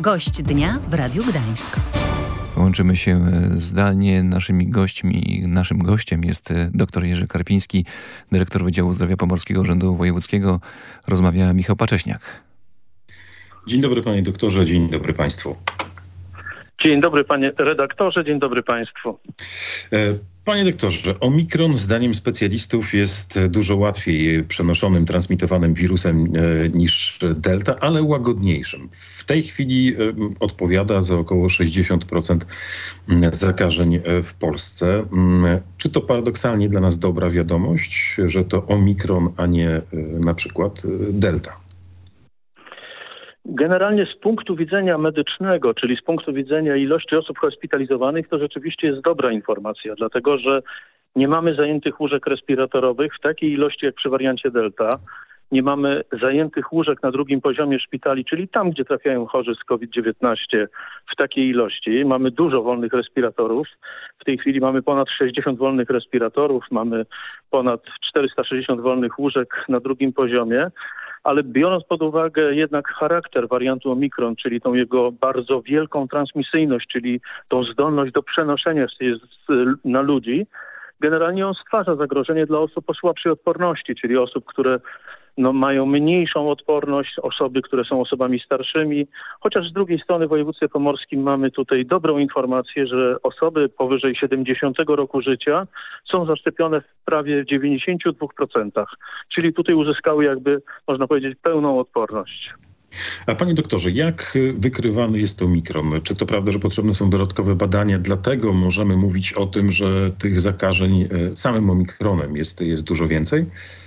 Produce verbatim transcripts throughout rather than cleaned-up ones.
Gość dnia w Radiu Gdańsk. Łączymy się zdalnie. Naszymi gośćmi, naszym gościem jest dr Jerzy Karpiński, dyrektor Wydziału Zdrowia Pomorskiego Urzędu Wojewódzkiego. Rozmawia Michał Pacześniak. Dzień dobry panie doktorze, dzień dobry państwu. Dzień dobry panie redaktorze, dzień dobry państwu. Panie doktorze, Omikron zdaniem specjalistów jest dużo łatwiej przenoszonym, transmitowanym wirusem niż Delta, ale łagodniejszym. W tej chwili odpowiada za około sześćdziesiąt procent zakażeń w Polsce. Czy to paradoksalnie dla nas dobra wiadomość, że to Omikron, a nie na przykład Delta? Generalnie z punktu widzenia medycznego, czyli z punktu widzenia ilości osób hospitalizowanych, to rzeczywiście jest dobra informacja, dlatego że nie mamy zajętych łóżek respiratorowych w takiej ilości jak przy wariancie Delta. Nie mamy zajętych łóżek na drugim poziomie szpitali, czyli tam, gdzie trafiają chorzy z COVID dziewiętnaście w takiej ilości. Mamy dużo wolnych respiratorów. W tej chwili mamy ponad sześćdziesiąt wolnych respiratorów, mamy ponad czterysta sześćdziesiąt wolnych łóżek na drugim poziomie. Ale biorąc pod uwagę jednak charakter wariantu Omikron, czyli tą jego bardzo wielką transmisyjność, czyli tą zdolność do przenoszenia się na ludzi, generalnie on stwarza zagrożenie dla osób o słabszej odporności, czyli osób, które no, mają mniejszą odporność, osoby, które są osobami starszymi. Chociaż z drugiej strony w województwie pomorskim mamy tutaj dobrą informację, że osoby powyżej siedemdziesiątego roku życia są zaszczepione w prawie dziewięćdziesięciu dwóch procentach. Czyli tutaj uzyskały jakby, można powiedzieć, pełną odporność. A panie doktorze, jak wykrywany jest Omikron? Czy to prawda, że potrzebne są dodatkowe badania? Dlatego możemy mówić o tym, że tych zakażeń samym Omikronem jest, jest dużo więcej?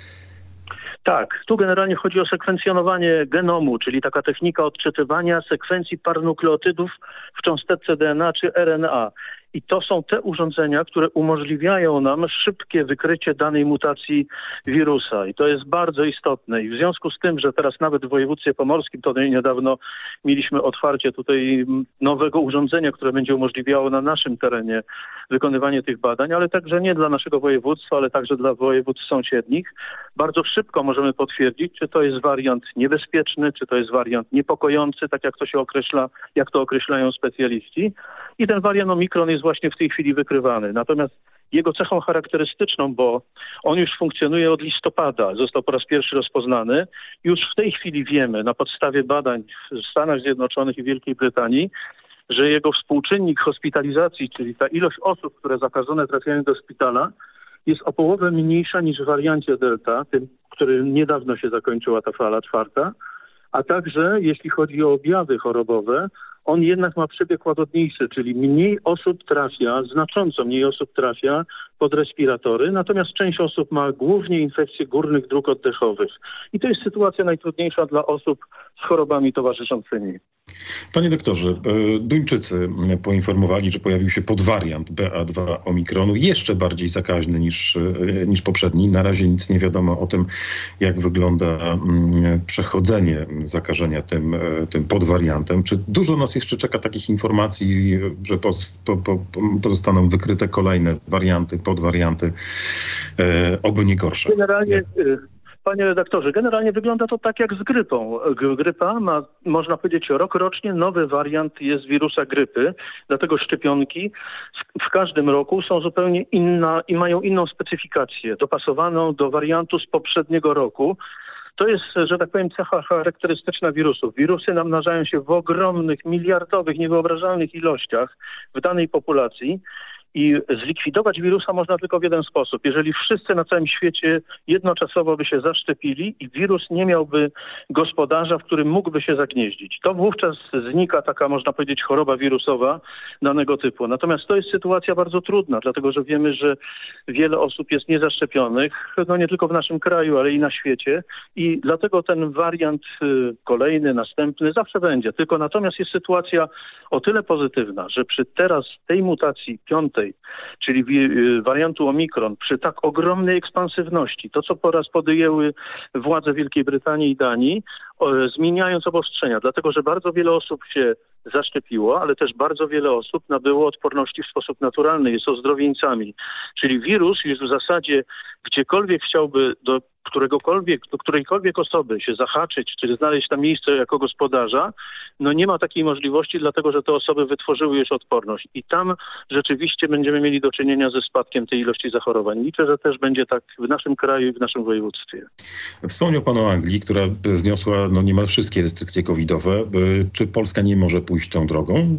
Tak, tu generalnie chodzi o sekwencjonowanie genomu, czyli taka technika odczytywania sekwencji parnukleotydów w cząsteczce D N A czy R N A. I to są te urządzenia, które umożliwiają nam szybkie wykrycie danej mutacji wirusa. I to jest bardzo istotne. I w związku z tym, że teraz nawet w województwie pomorskim, to niedawno mieliśmy otwarcie tutaj nowego urządzenia, które będzie umożliwiało na naszym terenie wykonywanie tych badań, ale także nie dla naszego województwa, ale także dla województw sąsiednich. Bardzo szybko możemy potwierdzić, czy to jest wariant niebezpieczny, czy to jest wariant niepokojący, tak jak to się określa, jak to określają specjaliści. I ten wariant Omikron jest właśnie w tej chwili wykrywany. Natomiast jego cechą charakterystyczną, bo on już funkcjonuje od listopada, został po raz pierwszy rozpoznany. Już w tej chwili wiemy na podstawie badań w Stanach Zjednoczonych i Wielkiej Brytanii, że jego współczynnik hospitalizacji, czyli ta ilość osób, które zakażone trafiają do szpitala, jest o połowę mniejsza niż w wariancie Delta, tym, który niedawno się zakończyła ta fala czwarta. A także jeśli chodzi o objawy chorobowe, on jednak ma przebieg łagodniejszy, czyli mniej osób trafia, znacząco mniej osób trafia pod respiratory, natomiast część osób ma głównie infekcje górnych dróg oddechowych. I to jest sytuacja najtrudniejsza dla osób z chorobami towarzyszącymi. Panie doktorze, Duńczycy poinformowali, że pojawił się podwariant B A dwa Omikronu, jeszcze bardziej zakaźny niż, niż poprzedni. Na razie nic nie wiadomo o tym, jak wygląda przechodzenie zakażenia tym, tym podwariantem. Czy dużo nas jeszcze czeka takich informacji, że pozostaną wykryte kolejne warianty, podwarianty, oby nie gorsze? Generalnie... Panie redaktorze, generalnie wygląda to tak jak z grypą. Grypa ma, można powiedzieć, rok rocznie nowy wariant jest wirusa grypy, dlatego szczepionki w każdym roku są zupełnie inna i mają inną specyfikację, dopasowaną do wariantu z poprzedniego roku. To jest, że tak powiem, cecha charakterystyczna wirusów. Wirusy namnażają się w ogromnych, miliardowych, niewyobrażalnych ilościach w danej populacji. I zlikwidować wirusa można tylko w jeden sposób. Jeżeli wszyscy na całym świecie jednoczasowo by się zaszczepili i wirus nie miałby gospodarza, w którym mógłby się zagnieździć, to wówczas znika taka, można powiedzieć, choroba wirusowa danego typu. Natomiast to jest sytuacja bardzo trudna, dlatego że wiemy, że wiele osób jest niezaszczepionych, no nie tylko w naszym kraju, ale i na świecie. I dlatego ten wariant kolejny, następny zawsze będzie. Tylko natomiast jest sytuacja o tyle pozytywna, że przy teraz tej mutacji piątej, czyli wariantu Omikron, przy tak ogromnej ekspansywności, to co po raz podjęły władze Wielkiej Brytanii i Danii, zmieniając obostrzenia, dlatego że bardzo wiele osób się zaszczepiło, ale też bardzo wiele osób nabyło odporności w sposób naturalny, jest ozdrowieńcami. Czyli wirus już w zasadzie gdziekolwiek chciałby do któregokolwiek, do którejkolwiek osoby się zahaczyć, czy znaleźć tam miejsce jako gospodarza, no nie ma takiej możliwości, dlatego że te osoby wytworzyły już odporność. I tam rzeczywiście będziemy mieli do czynienia ze spadkiem tej ilości zachorowań. Liczę, że też będzie tak w naszym kraju i w naszym województwie. Wspomniał pan o Anglii, która zniosła no, niemal wszystkie restrykcje covidowe. Czy Polska nie może pójść tą drogą?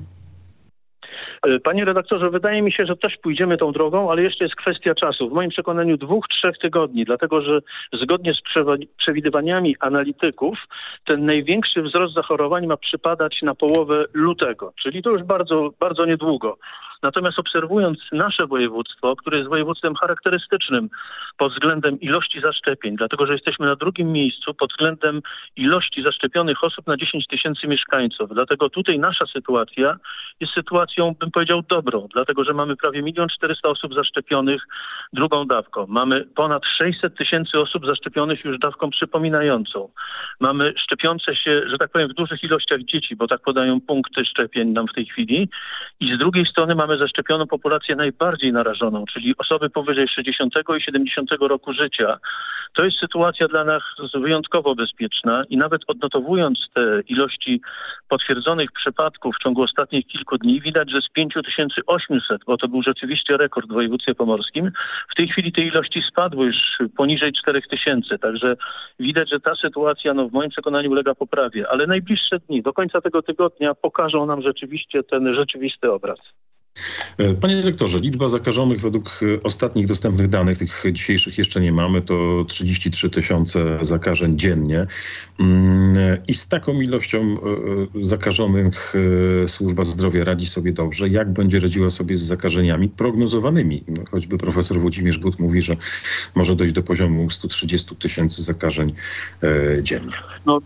Panie redaktorze, wydaje mi się, że też pójdziemy tą drogą, ale jeszcze jest kwestia czasu. W moim przekonaniu dwóch, trzech tygodni, dlatego że zgodnie z przewidywaniami analityków ten największy wzrost zachorowań ma przypadać na połowę lutego, czyli to już bardzo, bardzo niedługo. Natomiast obserwując nasze województwo, które jest województwem charakterystycznym pod względem ilości zaszczepień, dlatego że jesteśmy na drugim miejscu pod względem ilości zaszczepionych osób na dziesięć tysięcy mieszkańców. Dlatego tutaj nasza sytuacja jest sytuacją, bym powiedział, dobrą, dlatego że mamy prawie milion czterysta osób zaszczepionych drugą dawką. Mamy ponad sześćset tysięcy osób zaszczepionych już dawką przypominającą. Mamy szczepiące się, że tak powiem, w dużych ilościach dzieci, bo tak podają punkty szczepień nam w tej chwili. I z drugiej strony mamy zaszczepioną populację najbardziej narażoną, czyli osoby powyżej sześćdziesiątego i siedemdziesiątego roku życia. To jest sytuacja dla nas wyjątkowo bezpieczna i nawet odnotowując te ilości potwierdzonych przypadków w ciągu ostatnich kilku dni, widać, że z pięć tysięcy osiemset, bo to był rzeczywiście rekord w województwie pomorskim, w tej chwili te ilości spadły już poniżej cztery tysiące. Także widać, że ta sytuacja no, w moim przekonaniu ulega poprawie. Ale najbliższe dni, do końca tego tygodnia pokażą nam rzeczywiście ten rzeczywisty obraz. Panie dyrektorze, liczba zakażonych według ostatnich dostępnych danych, tych dzisiejszych jeszcze nie mamy, to trzydzieści trzy tysiące zakażeń dziennie. I z taką ilością zakażonych służba zdrowia radzi sobie dobrze. Jak będzie radziła sobie z zakażeniami prognozowanymi? Choćby profesor Włodzimierz Gut mówi, że może dojść do poziomu stu trzydziestu tysięcy zakażeń dziennie. No.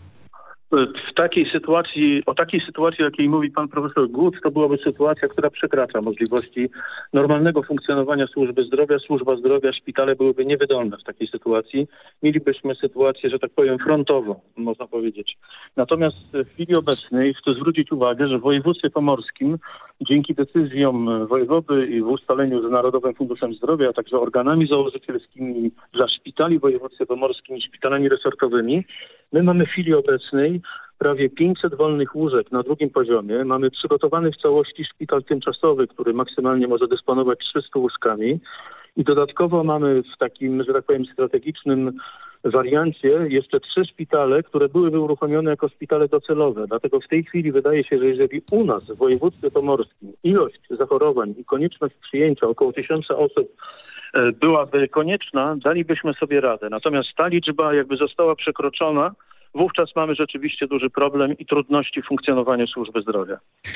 W takiej sytuacji, o takiej sytuacji, o jakiej mówi pan profesor Gut, to byłaby sytuacja, która przekracza możliwości normalnego funkcjonowania służby zdrowia. Służba zdrowia, szpitale byłyby niewydolne w takiej sytuacji. Mielibyśmy sytuację, że tak powiem, frontową, można powiedzieć. Natomiast w chwili obecnej chcę zwrócić uwagę, że w województwie pomorskim dzięki decyzjom wojewody i w ustaleniu z Narodowym Funduszem Zdrowia, a także organami założycielskimi dla szpitali w województwie pomorskim i szpitalami resortowymi, my mamy w chwili obecnej prawie pięćset wolnych łóżek na drugim poziomie. Mamy przygotowany w całości szpital tymczasowy, który maksymalnie może dysponować trzystu łóżkami. I dodatkowo mamy w takim, że tak powiem, strategicznym wariancie jeszcze trzy szpitale, które byłyby uruchomione jako szpitale docelowe. Dlatego w tej chwili wydaje się, że jeżeli u nas w województwie pomorskim ilość zachorowań i konieczność przyjęcia około tysiąca osób byłaby konieczna, dalibyśmy sobie radę. Natomiast ta liczba jakby została przekroczona, wówczas mamy rzeczywiście duży problem i trudności w funkcjonowaniu służby zdrowia.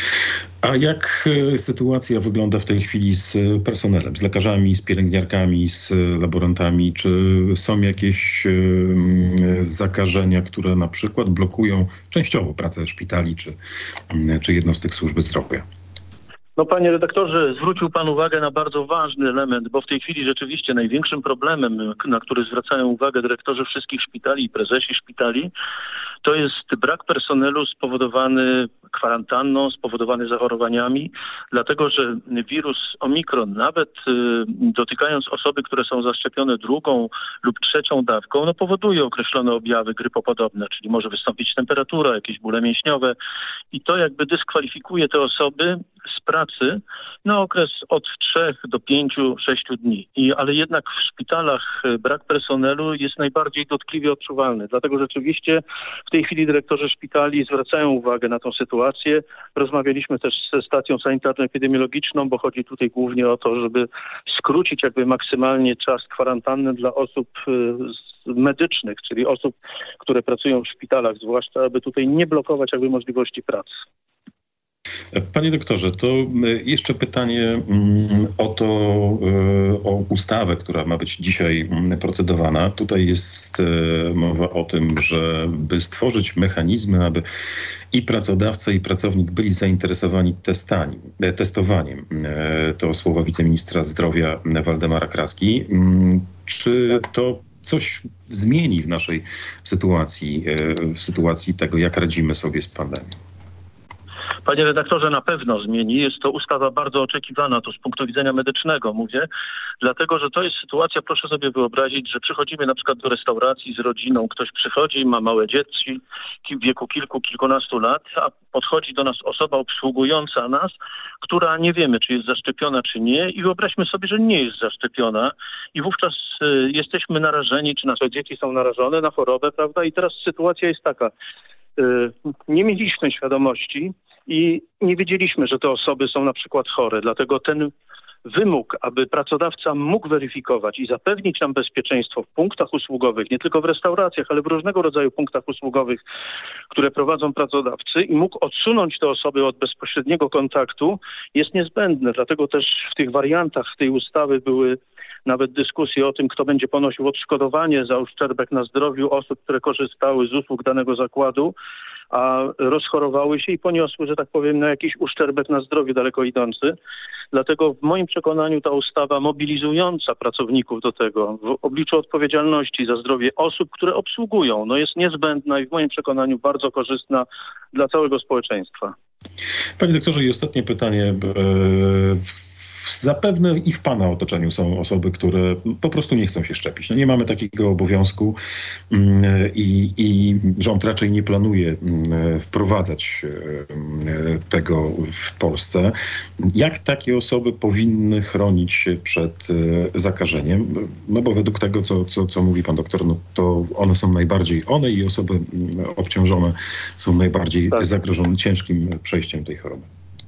A jak sytuacja wygląda w tej chwili z personelem, z lekarzami, z pielęgniarkami, z laborantami? Czy są jakieś zakażenia, które na przykład blokują częściowo pracę szpitali czy, czy jednostek służby zdrowia? No panie redaktorze, zwrócił pan uwagę na bardzo ważny element, bo w tej chwili rzeczywiście największym problemem, na który zwracają uwagę dyrektorzy wszystkich szpitali i prezesi szpitali, to jest brak personelu spowodowany kwarantanną, spowodowany zachorowaniami, dlatego że wirus Omikron, nawet y, dotykając osoby, które są zaszczepione drugą lub trzecią dawką, no powoduje określone objawy grypopodobne, czyli może wystąpić temperatura, jakieś bóle mięśniowe i to jakby dyskwalifikuje te osoby z pracy na okres od trzech do pięciu, sześciu dni. I, ale jednak w szpitalach brak personelu jest najbardziej dotkliwie odczuwalny. Dlatego rzeczywiście w tej chwili dyrektorzy szpitali zwracają uwagę na tą sytuację. Rozmawialiśmy też ze stacją sanitarno-epidemiologiczną, bo chodzi tutaj głównie o to, żeby skrócić jakby maksymalnie czas kwarantanny dla osób medycznych, czyli osób, które pracują w szpitalach, zwłaszcza aby tutaj nie blokować jakby możliwości pracy. Panie doktorze, to jeszcze pytanie o to, o ustawę, która ma być dzisiaj procedowana. Tutaj jest mowa o tym, żeby stworzyć mechanizmy, aby i pracodawca, i pracownik byli zainteresowani testami, testowaniem. To słowa wiceministra zdrowia Waldemara Kraski. Czy to coś zmieni w naszej sytuacji, w sytuacji tego, jak radzimy sobie z pandemią? Panie redaktorze, na pewno zmieni. Jest to ustawa bardzo oczekiwana, to z punktu widzenia medycznego mówię, dlatego, że to jest sytuacja, proszę sobie wyobrazić, że przychodzimy na przykład do restauracji z rodziną, ktoś przychodzi, ma małe dzieci w wieku kilku, kilkunastu lat, a podchodzi do nas osoba obsługująca nas, która nie wiemy, czy jest zaszczepiona, czy nie i wyobraźmy sobie, że nie jest zaszczepiona i wówczas y, jesteśmy narażeni, czy nasze dzieci są narażone na chorobę, prawda? I teraz sytuacja jest taka, y, nie mieliśmy świadomości i nie wiedzieliśmy, że te osoby są na przykład chore, dlatego ten wymóg, aby pracodawca mógł weryfikować i zapewnić nam bezpieczeństwo w punktach usługowych, nie tylko w restauracjach, ale w różnego rodzaju punktach usługowych, które prowadzą pracodawcy i mógł odsunąć te osoby od bezpośredniego kontaktu, jest niezbędne. Dlatego też w tych wariantach tej ustawy były nawet dyskusje o tym, kto będzie ponosił odszkodowanie za uszczerbek na zdrowiu osób, które korzystały z usług danego zakładu, a rozchorowały się i poniosły, że tak powiem, na jakiś uszczerbek na zdrowiu daleko idący. Dlatego w moim przekonaniu ta ustawa mobilizująca pracowników do tego w obliczu odpowiedzialności za zdrowie osób, które obsługują, no jest niezbędna i w moim przekonaniu bardzo korzystna dla całego społeczeństwa. Panie doktorze, i ostatnie pytanie. Zapewne i w pana otoczeniu są osoby, które po prostu nie chcą się szczepić. No nie mamy takiego obowiązku i, i rząd raczej nie planuje wprowadzać tego w Polsce. Jak takie osoby powinny chronić się przed zakażeniem? No bo według tego, co, co, co mówi pan doktor, no to one są najbardziej, one i osoby obciążone są najbardziej tak. zagrożone ciężkim przejściem tej choroby.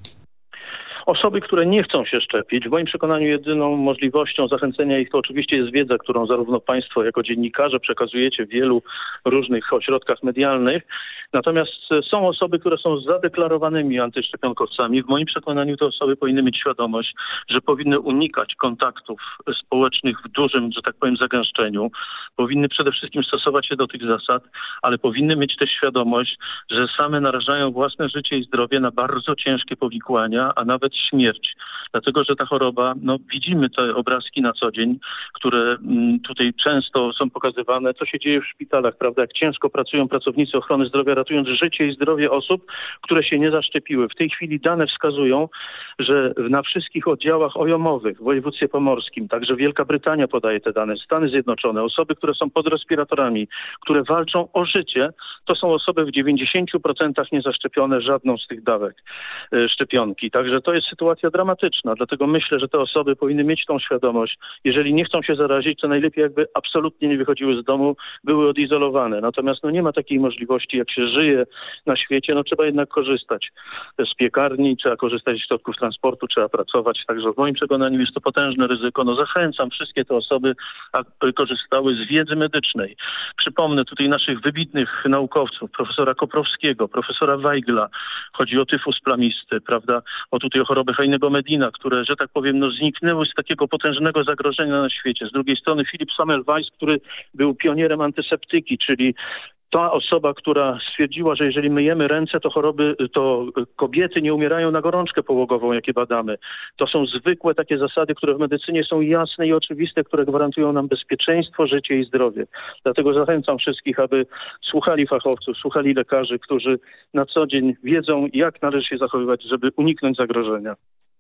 Osoby, które nie chcą się szczepić, w moim przekonaniu jedyną możliwością zachęcenia ich to oczywiście jest wiedza, którą zarówno państwo jako dziennikarze przekazujecie w wielu różnych ośrodkach medialnych. Natomiast są osoby, które są zadeklarowanymi antyszczepionkowcami. W moim przekonaniu te osoby powinny mieć świadomość, że powinny unikać kontaktów społecznych w dużym, że tak powiem, zagęszczeniu. Powinny przede wszystkim stosować się do tych zasad, ale powinny mieć też świadomość, że same narażają własne życie i zdrowie na bardzo ciężkie powikłania, a nawet śmierć. Dlatego, że ta choroba, no widzimy te obrazki na co dzień, które m, tutaj często są pokazywane, co się dzieje w szpitalach, prawda, jak ciężko pracują pracownicy ochrony zdrowia, ratując życie i zdrowie osób, które się nie zaszczepiły. W tej chwili dane wskazują, że na wszystkich oddziałach O J O-mowych w województwie pomorskim, także Wielka Brytania podaje te dane, Stany Zjednoczone, osoby, które są pod respiratorami, które walczą o życie, to są osoby w dziewięćdziesięciu procentach niezaszczepione żadną z tych dawek y, szczepionki. Także to jest sytuacja dramatyczna, dlatego myślę, że te osoby powinny mieć tą świadomość. Jeżeli nie chcą się zarazić, to najlepiej jakby absolutnie nie wychodziły z domu, były odizolowane. Natomiast no nie ma takiej możliwości, jak się żyje na świecie, no trzeba jednak korzystać z piekarni, trzeba korzystać z środków transportu, trzeba pracować. Także w moim przekonaniu jest to potężne ryzyko. No zachęcam wszystkie te osoby, aby korzystały z wiedzy medycznej. Przypomnę tutaj naszych wybitnych naukowców, profesora Koprowskiego, profesora Weigla. Chodzi o tyfus plamisty, prawda? O tutaj o chorobę Heinego Medina, które, że tak powiem, no zniknęły z takiego potężnego zagrożenia na świecie. Z drugiej strony Philip Semmelweis, który był pionierem antyseptyki, czyli ta osoba, która stwierdziła, że jeżeli myjemy ręce, to choroby, to kobiety nie umierają na gorączkę połogową, jakie badamy. To są zwykłe takie zasady, które w medycynie są jasne i oczywiste, które gwarantują nam bezpieczeństwo, życie i zdrowie. Dlatego zachęcam wszystkich, aby słuchali fachowców, słuchali lekarzy, którzy na co dzień wiedzą, jak należy się zachowywać, żeby uniknąć zagrożenia.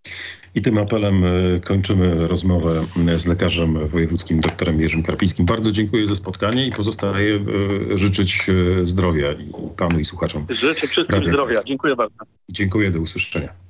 I tym apelem kończymy rozmowę z lekarzem wojewódzkim doktorem Jerzym Karpińskim. Bardzo dziękuję za spotkanie i pozostaje życzyć zdrowia i panu i słuchaczom. Życzę wszystkim zdrowia. Dziękuję bardzo. Dziękuję, do usłyszenia.